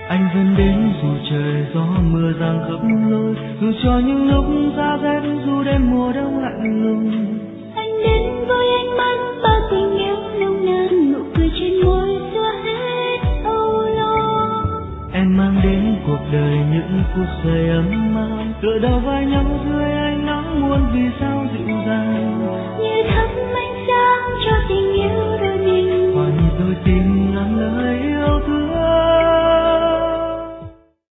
Anh vẫn đến dù trời gió mưa giăng khắp lối, dù cho những lúc giá rét, dù đêm mùa đông lạnh lùng. Anh đến với ánh mắt bao tình yêu nồng nàn, nụ cười trên môi xua hết âu lo. Em mang đến cuộc đời những phút giây ấm áp, tựa đầu vai nhau dưới ánh nắng muôn vì sao dịu dàng. Như